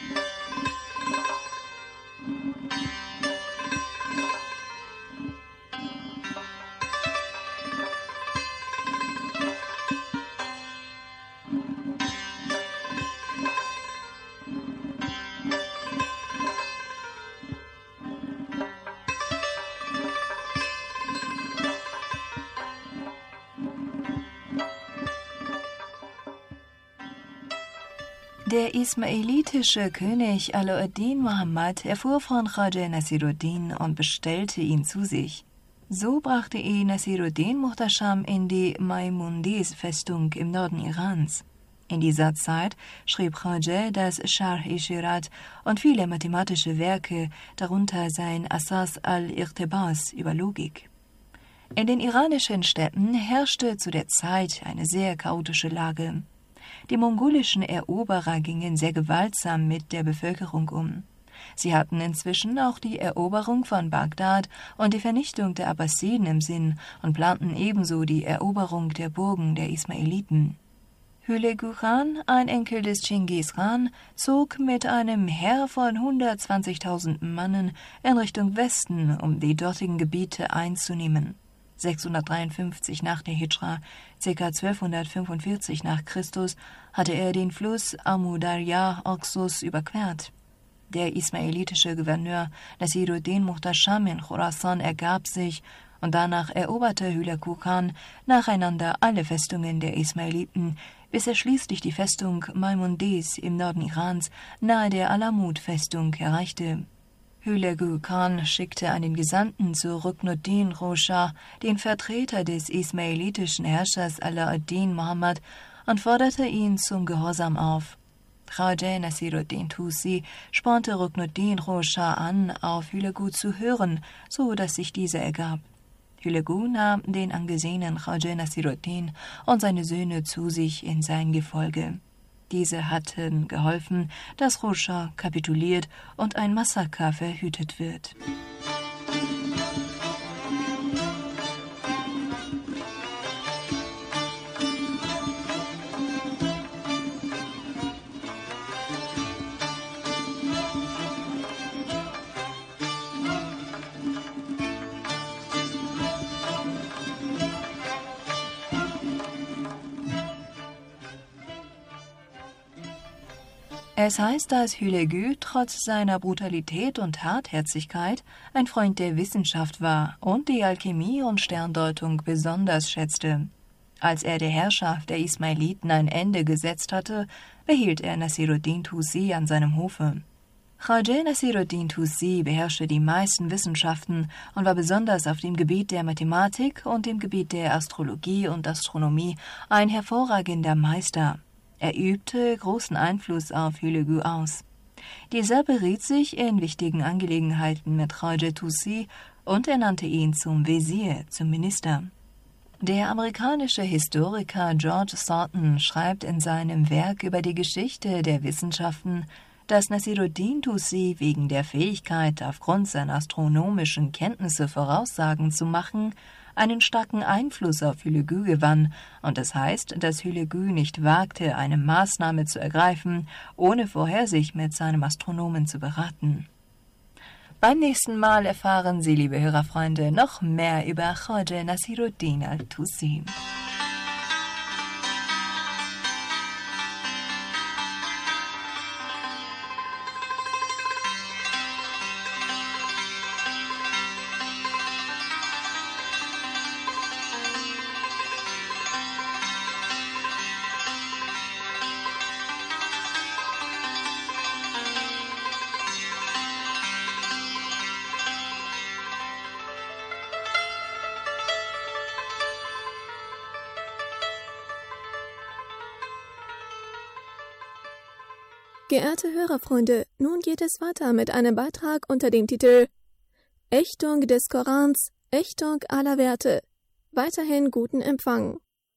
Der ismailitische König Alauddin Muhammad erfuhr von Khwaja Nasiruddin und bestellte ihn zu sich. So brachte ihn Nasiruddin Muhtasham in die Maimundis-Festung im Norden Irans. In dieser Zeit schrieb Khwaja das Sharh-i-Shirat und viele mathematische Werke, darunter sein Asas al-Iqtibas über Logik. In den iranischen Städten herrschte zu der Zeit eine sehr chaotische Lage. Die mongolischen Eroberer gingen sehr gewaltsam mit der Bevölkerung um. Sie hatten inzwischen auch die Eroberung von Bagdad und die Vernichtung der Abbasiden im Sinn und planten ebenso die Eroberung der Burgen der Ismailiten. Hülegu Khan, ein Enkel des Chingis Khan, zog mit einem Heer von hundertzwanzigtausend Mannen in Richtung Westen, um die dortigen Gebiete einzunehmen. sechshundertdreiundfünfzig nach der Hijra, ca. zwölfhundertfünfundvierzig nach Christus, hatte er den Fluss Amu Darya Oxus überquert. Der ismailitische Gouverneur Nasiruddin Muhtasham in Khorasan ergab sich und danach eroberte Hülegu Khan nacheinander alle Festungen der Ismailiten, bis er schließlich die Festung Maimundis im Norden Irans nahe der Alamut-Festung erreichte. Hülegu Khan schickte einen Gesandten zu Ruknuddin Roshah, den Vertreter des ismailitischen Herrschers Alauddin Muhammad, und forderte ihn zum Gehorsam auf. Khwaja Nasiruddin Tusi spornte Ruknuddin Roshah an, auf Hülegu zu hören, so dass sich dieser ergab. Hülegu nahm den angesehenen Khwaja Nasiruddin und seine Söhne zu sich in sein Gefolge. Diese hatten geholfen, dass Roshah kapituliert und ein Massaker verhütet wird. Es heißt, dass Hülegu trotz seiner Brutalität und Hartherzigkeit ein Freund der Wissenschaft war und die Alchemie und Sterndeutung besonders schätzte. Als er der Herrschaft der Ismailiten ein Ende gesetzt hatte, behielt er Nasiruddin Tusi an seinem Hofe. Khwaja Nasiruddin Tusi beherrschte die meisten Wissenschaften und war besonders auf dem Gebiet der Mathematik und dem Gebiet der Astrologie und Astronomie ein hervorragender Meister. Er übte großen Einfluss auf Hülegu aus. Dieser beriet sich in wichtigen Angelegenheiten mit Khwaja Tusi und ernannte ihn zum Wesir, zum Minister. Der amerikanische Historiker George Thornton schreibt in seinem Werk über die Geschichte der Wissenschaften, dass Nasiruddin Tusi wegen der Fähigkeit, aufgrund seiner astronomischen Kenntnisse Voraussagen zu machen, einen starken Einfluss auf Hülegu gewann, und das heißt, dass Hülegu nicht wagte, eine Maßnahme zu ergreifen, ohne vorher sich mit seinem Astronomen zu beraten. Beim nächsten Mal erfahren Sie, liebe Hörerfreunde, noch mehr über Khwaja Nasiruddin al-Tusi. Geehrte Hörerfreunde, nun geht es weiter mit einem Beitrag unter dem Titel Ächtung des Korans, Ächtung aller Werte. Weiterhin guten Empfang.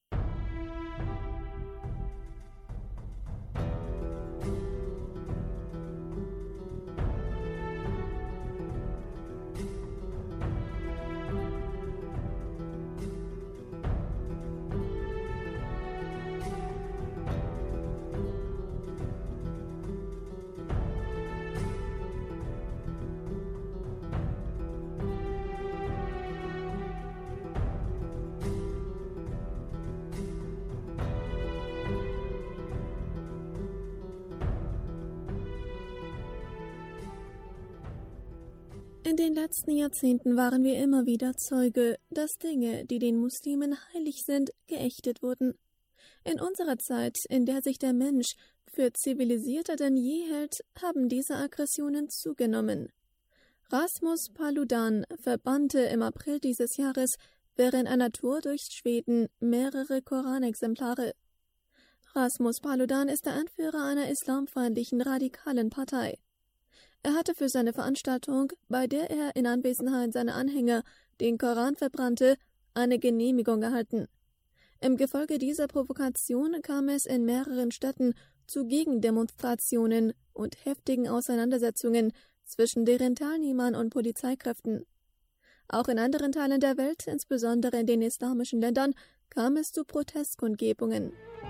In den letzten Jahrzehnten waren wir immer wieder Zeuge, dass Dinge, die den Muslimen heilig sind, geächtet wurden. In unserer Zeit, in der sich der Mensch für zivilisierter denn je hält, haben diese Aggressionen zugenommen. Rasmus Paludan verbannte im April dieses Jahres während einer Tour durch Schweden mehrere Koranexemplare. Rasmus Paludan ist der Anführer einer islamfeindlichen radikalen Partei. Er hatte für seine Veranstaltung, bei der er in Anwesenheit seiner Anhänger den Koran verbrannte, eine Genehmigung erhalten. Im Gefolge dieser Provokation kam es in mehreren Städten zu Gegendemonstrationen und heftigen Auseinandersetzungen zwischen deren Teilnehmern und Polizeikräften. Auch in anderen Teilen der Welt, insbesondere in den islamischen Ländern, kam es zu Protestkundgebungen.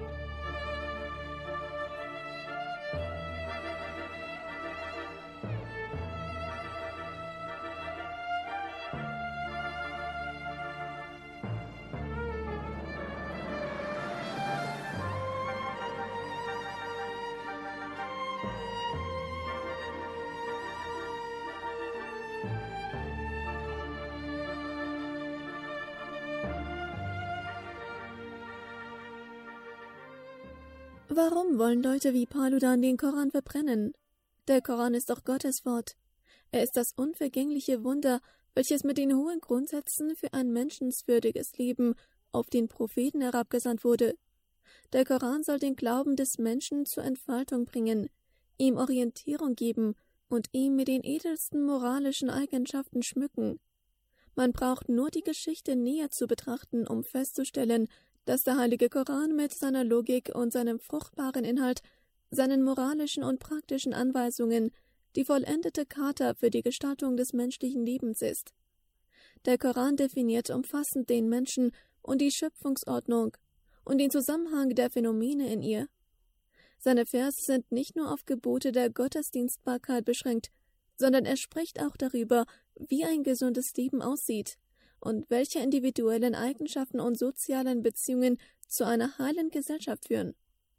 Warum wollen Leute wie Paludan den Koran verbrennen? Der Koran ist doch Gottes Wort. Er ist das unvergängliche Wunder, welches mit den hohen Grundsätzen für ein menschenswürdiges Leben auf den Propheten herabgesandt wurde. Der Koran soll den Glauben des Menschen zur Entfaltung bringen, ihm Orientierung geben und ihn mit den edelsten moralischen Eigenschaften schmücken. Man braucht nur die Geschichte näher zu betrachten, um festzustellen, dass der heilige Koran mit seiner Logik und seinem fruchtbaren Inhalt, seinen moralischen und praktischen Anweisungen die vollendete Charta für die Gestaltung des menschlichen Lebens ist. Der Koran definiert umfassend den Menschen und die Schöpfungsordnung und den Zusammenhang der Phänomene in ihr. Seine Verse sind nicht nur auf Gebote der Gottesdienstbarkeit beschränkt, sondern er spricht auch darüber, wie ein gesundes Leben aussieht und welche individuellen Eigenschaften und sozialen Beziehungen zu einer heilen Gesellschaft führen.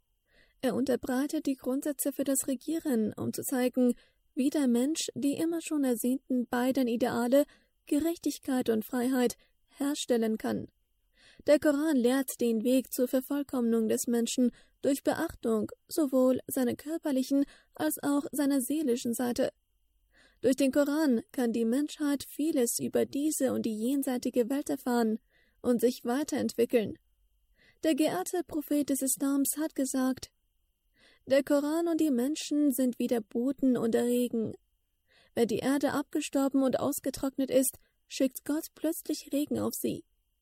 Er unterbreitet die Grundsätze für das Regieren, um zu zeigen, wie der Mensch die immer schon ersehnten beiden Ideale, Gerechtigkeit und Freiheit, herstellen kann. Der Koran lehrt den Weg zur Vervollkommnung des Menschen durch Beachtung sowohl seiner körperlichen als auch seiner seelischen Seite. Durch den Koran kann die Menschheit vieles über diese und die jenseitige Welt erfahren und sich weiterentwickeln. Der geehrte Prophet des Islams hat gesagt: Der Koran und die Menschen sind wie der Boden und der Regen. Wenn die Erde abgestorben und ausgetrocknet ist, schickt Gott plötzlich Regen auf sie.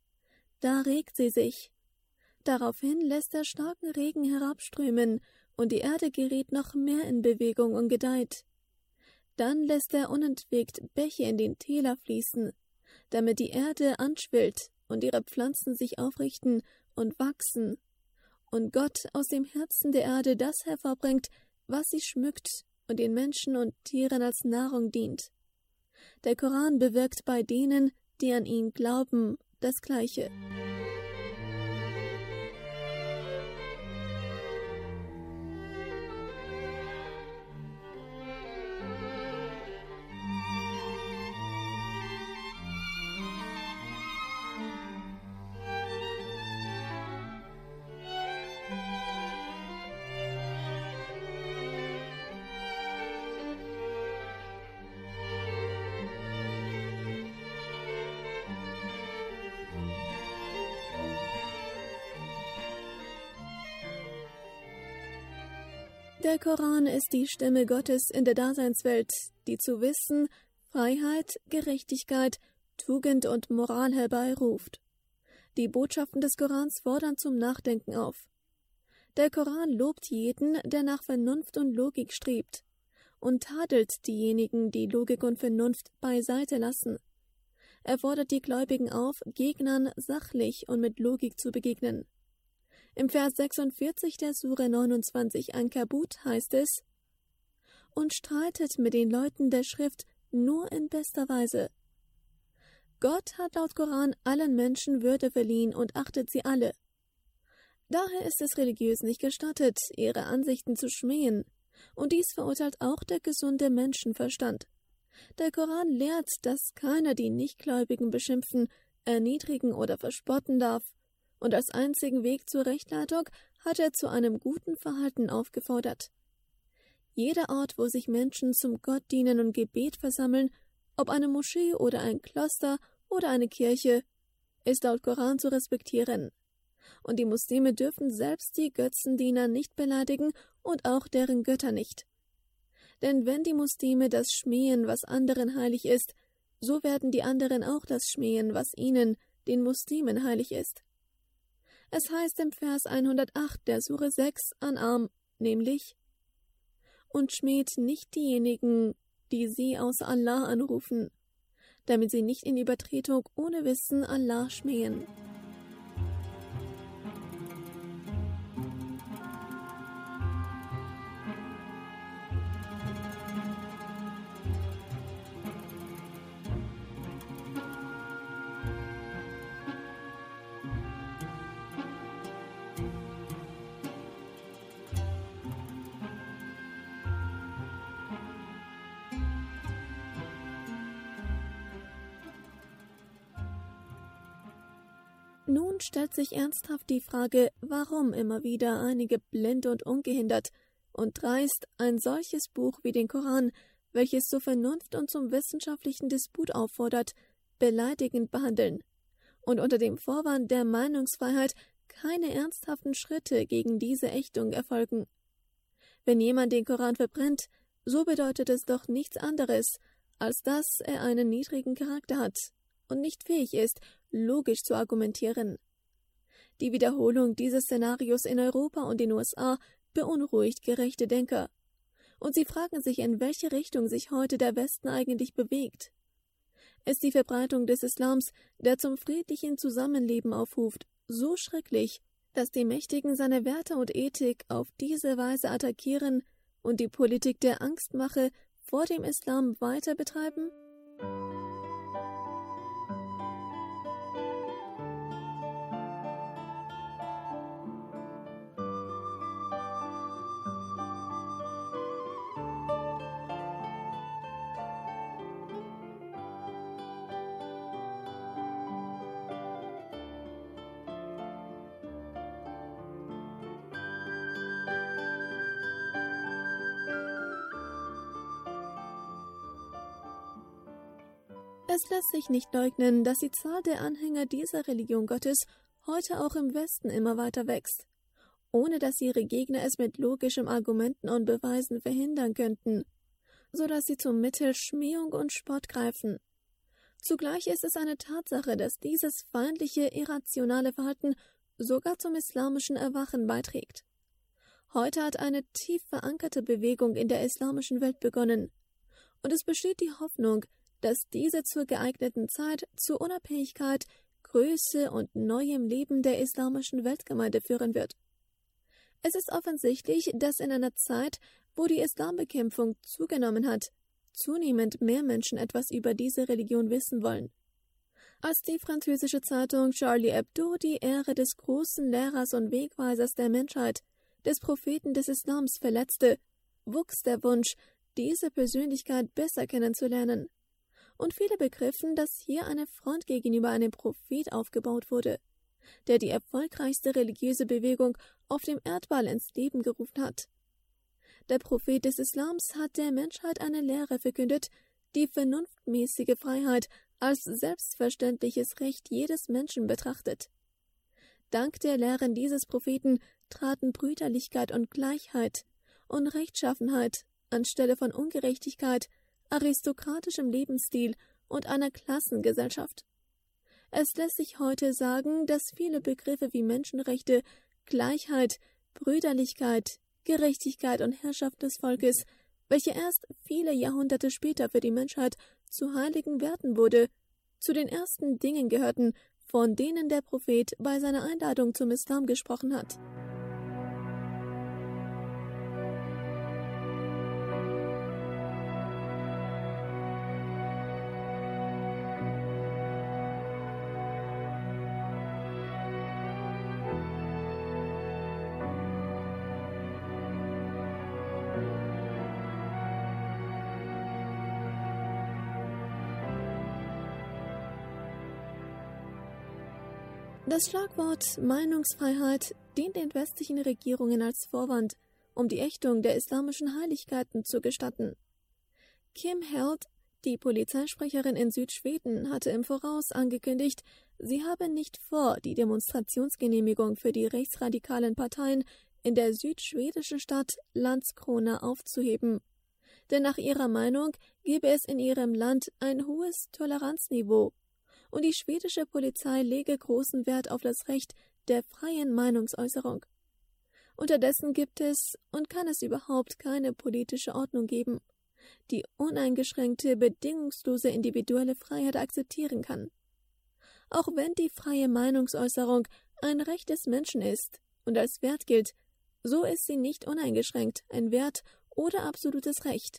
Da regt sie sich. Daraufhin lässt er starken Regen herabströmen und die Erde gerät noch mehr in Bewegung und gedeiht. Dann lässt er unentwegt Bäche in den Täler fließen, damit die Erde anschwillt und ihre Pflanzen sich aufrichten und wachsen, und Gott aus dem Herzen der Erde das hervorbringt, was sie schmückt und den Menschen und Tieren als Nahrung dient. Der Koran bewirkt bei denen, die an ihn glauben, das Gleiche. Der Koran ist die Stimme Gottes in der Daseinswelt, die zu Wissen, Freiheit, Gerechtigkeit, Tugend und Moral herbeiruft. Die Botschaften des Korans fordern zum Nachdenken auf. Der Koran lobt jeden, der nach Vernunft und Logik strebt, und tadelt diejenigen, die Logik und Vernunft beiseite lassen. Er fordert die Gläubigen auf, Gegnern sachlich und mit Logik zu begegnen. Im Vers sechsundvierzig der Sure neunundzwanzig Ankabut heißt es: Und streitet mit den Leuten der Schrift nur in bester Weise. Gott hat laut Koran allen Menschen Würde verliehen und achtet sie alle. Daher ist es religiös nicht gestattet, ihre Ansichten zu schmähen, und dies verurteilt auch der gesunde Menschenverstand. Der Koran lehrt, dass keiner die Nichtgläubigen beschimpfen, erniedrigen oder verspotten darf, und als einzigen Weg zur Rechtleitung hat er zu einem guten Verhalten aufgefordert. Jeder Ort, wo sich Menschen zum Gott dienen und Gebet versammeln, ob eine Moschee oder ein Kloster oder eine Kirche, ist laut Koran zu respektieren. Und die Muslime dürfen selbst die Götzendiener nicht beleidigen und auch deren Götter nicht. Denn wenn die Muslime das schmähen, was anderen heilig ist, so werden die anderen auch das schmähen, was ihnen, den Muslimen, heilig ist. Es heißt im Vers hundertacht der Sure sechs An'am, nämlich: Und schmäht nicht diejenigen, die sie außer Allah anrufen, damit sie nicht in Übertretung ohne Wissen Allah schmähen. Nun stellt sich ernsthaft die Frage, warum immer wieder einige blind und ungehindert und dreist ein solches Buch wie den Koran, welches zur Vernunft und zum wissenschaftlichen Disput auffordert, beleidigend behandeln und unter dem Vorwand der Meinungsfreiheit keine ernsthaften Schritte gegen diese Ächtung erfolgen. Wenn jemand den Koran verbrennt, so bedeutet es doch nichts anderes, als dass er einen niedrigen Charakter hat und nicht fähig ist, logisch zu argumentieren. Die Wiederholung dieses Szenarios in Europa und den U S A beunruhigt gerechte Denker, und sie fragen sich, in welche Richtung sich heute der Westen eigentlich bewegt. Ist die Verbreitung des Islams, der zum friedlichen Zusammenleben aufruft, so schrecklich, dass die Mächtigen seine Werte und Ethik auf diese Weise attackieren und die Politik der Angstmache vor dem Islam weiter betreiben? Es lässt sich nicht leugnen, dass die Zahl der Anhänger dieser Religion Gottes heute auch im Westen immer weiter wächst, ohne dass ihre Gegner es mit logischen Argumenten und Beweisen verhindern könnten, so dass sie zum Mittel Schmähung und Spott greifen. Zugleich ist es eine Tatsache, dass dieses feindliche, irrationale Verhalten sogar zum islamischen Erwachen beiträgt. Heute hat eine tief verankerte Bewegung in der islamischen Welt begonnen, und es besteht die Hoffnung, dass diese zur geeigneten Zeit zur Unabhängigkeit, Größe und neuem Leben der islamischen Weltgemeinde führen wird. Es ist offensichtlich, dass in einer Zeit, wo die Islambekämpfung zugenommen hat, zunehmend mehr Menschen etwas über diese Religion wissen wollen. Als die französische Zeitung Charlie Hebdo die Ehre des großen Lehrers und Wegweisers der Menschheit, des Propheten des Islams, verletzte, wuchs der Wunsch, diese Persönlichkeit besser kennenzulernen. Und viele begriffen, dass hier eine Front gegenüber einem Prophet aufgebaut wurde, der die erfolgreichste religiöse Bewegung auf dem Erdball ins Leben gerufen hat. Der Prophet des Islams hat der Menschheit eine Lehre verkündet, die vernunftmäßige Freiheit als selbstverständliches Recht jedes Menschen betrachtet. Dank der Lehren dieses Propheten traten Brüderlichkeit und Gleichheit und Rechtschaffenheit anstelle von Ungerechtigkeit, aristokratischem Lebensstil und einer Klassengesellschaft. Es lässt sich heute sagen, dass viele Begriffe wie Menschenrechte, Gleichheit, Brüderlichkeit, Gerechtigkeit und Herrschaft des Volkes, welche erst viele Jahrhunderte später für die Menschheit zu heiligen Werten wurde, zu den ersten Dingen gehörten, von denen der Prophet bei seiner Einladung zum Islam gesprochen hat. Das Schlagwort Meinungsfreiheit dient den westlichen Regierungen als Vorwand, um die Ächtung der islamischen Heiligkeiten zu gestatten. Kim Held, die Polizeisprecherin in Südschweden, hatte im Voraus angekündigt, sie habe nicht vor, die Demonstrationsgenehmigung für die rechtsradikalen Parteien in der südschwedischen Stadt Landskrona aufzuheben. Denn nach ihrer Meinung gebe es in ihrem Land ein hohes Toleranzniveau, und die schwedische Polizei lege großen Wert auf das Recht der freien Meinungsäußerung. Unterdessen gibt es und kann es überhaupt keine politische Ordnung geben, die uneingeschränkte, bedingungslose individuelle Freiheit akzeptieren kann. Auch wenn die freie Meinungsäußerung ein Recht des Menschen ist und als Wert gilt, so ist sie nicht uneingeschränkt ein Wert oder absolutes Recht.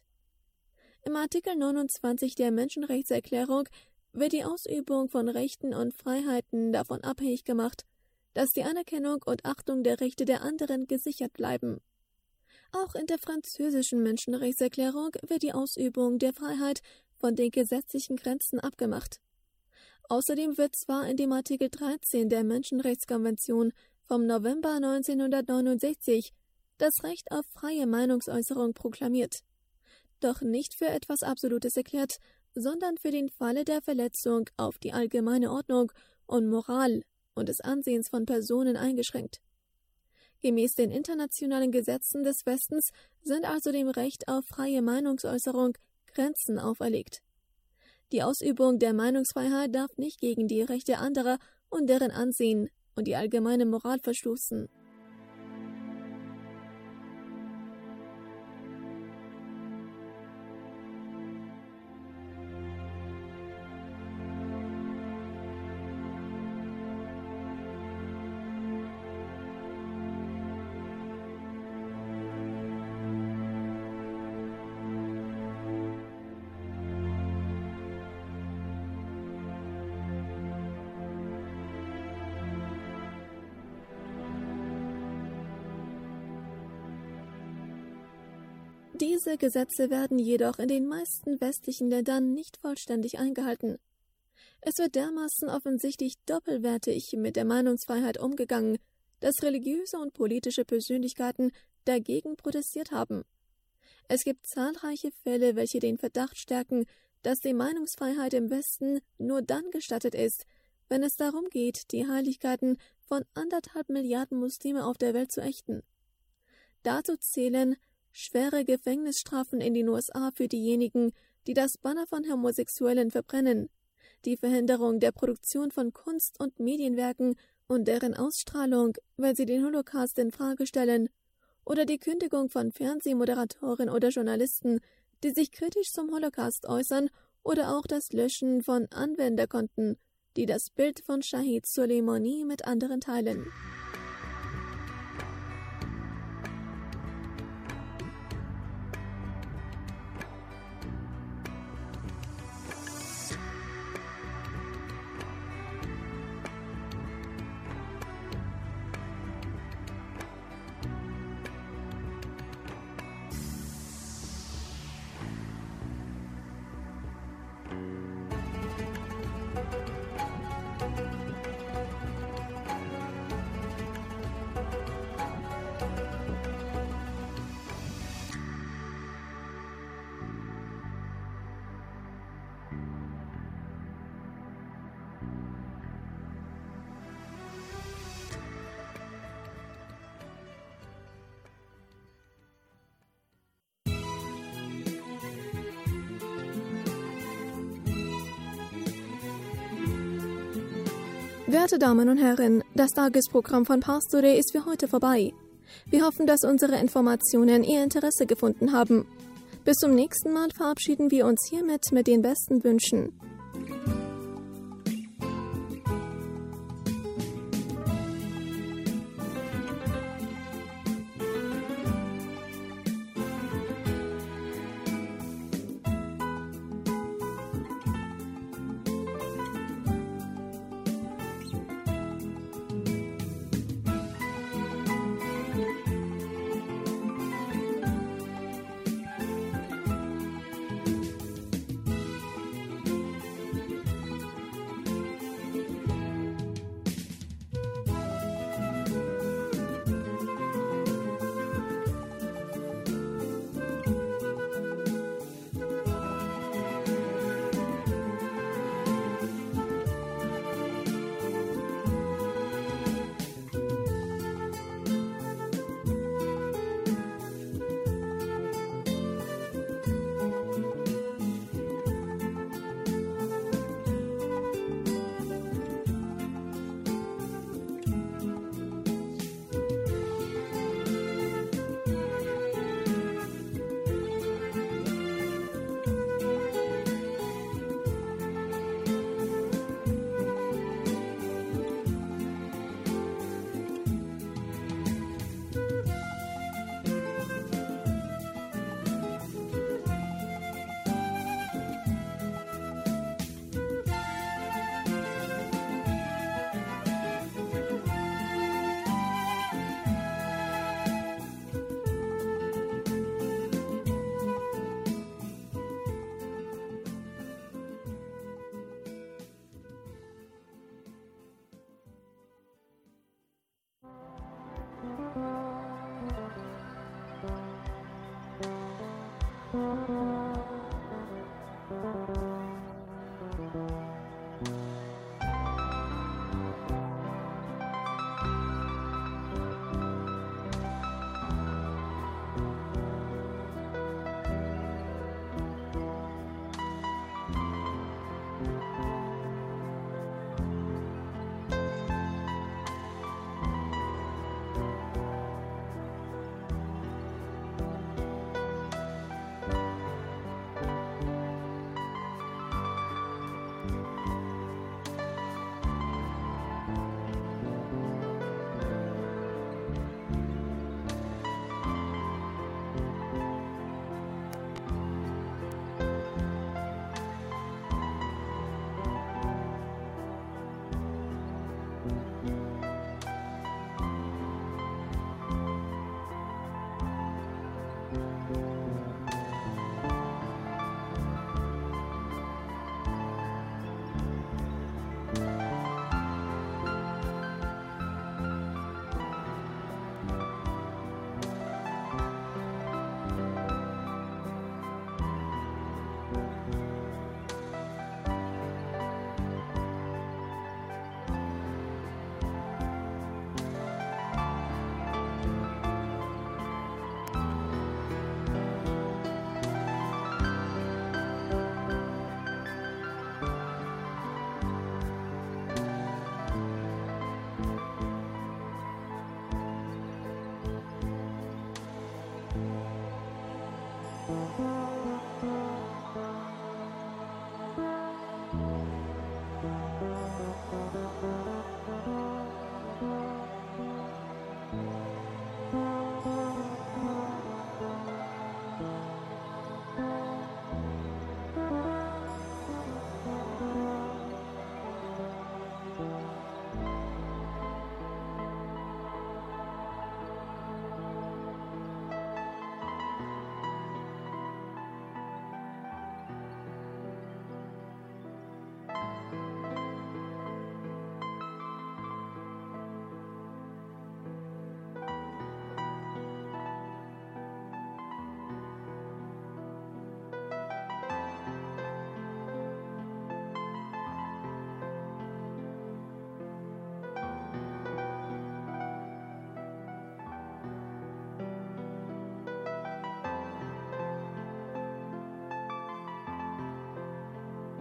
Im Artikel neunundzwanzig der Menschenrechtserklärung wird die Ausübung von Rechten und Freiheiten davon abhängig gemacht, dass die Anerkennung und Achtung der Rechte der anderen gesichert bleiben. Auch in der französischen Menschenrechtserklärung wird die Ausübung der Freiheit von den gesetzlichen Grenzen abgemacht. Außerdem wird zwar in dem Artikel dreizehn der Menschenrechtskonvention vom November neunzehnhundertneunundsechzig das Recht auf freie Meinungsäußerung proklamiert, doch nicht für etwas Absolutes erklärt, sondern für den Falle der Verletzung auf die allgemeine Ordnung und Moral und des Ansehens von Personen eingeschränkt. Gemäß den internationalen Gesetzen des Westens sind also dem Recht auf freie Meinungsäußerung Grenzen auferlegt. Die Ausübung der Meinungsfreiheit darf nicht gegen die Rechte anderer und deren Ansehen und die allgemeine Moral verstoßen. Diese Gesetze werden jedoch in den meisten westlichen Ländern nicht vollständig eingehalten. Es wird dermaßen offensichtlich doppelwertig mit der Meinungsfreiheit umgegangen, dass religiöse und politische Persönlichkeiten dagegen protestiert haben. Es gibt zahlreiche Fälle, welche den Verdacht stärken, dass die Meinungsfreiheit im Westen nur dann gestattet ist, wenn es darum geht, die Heiligkeiten von anderthalb Milliarden Muslime auf der Welt zu ächten. Dazu zählen schwere Gefängnisstrafen in den U S A für diejenigen, die das Banner von Homosexuellen verbrennen, die Verhinderung der Produktion von Kunst- und Medienwerken und deren Ausstrahlung, weil sie den Holocaust in Frage stellen, oder die Kündigung von Fernsehmoderatoren oder Journalisten, die sich kritisch zum Holocaust äußern, oder auch das Löschen von Anwenderkonten, die das Bild von Shahid Soleimani mit anderen teilen. Werte Damen und Herren, das Tagesprogramm von Pastore ist für heute vorbei. Wir hoffen, dass unsere Informationen Ihr Interesse gefunden haben. Bis zum nächsten Mal verabschieden wir uns hiermit mit den besten Wünschen.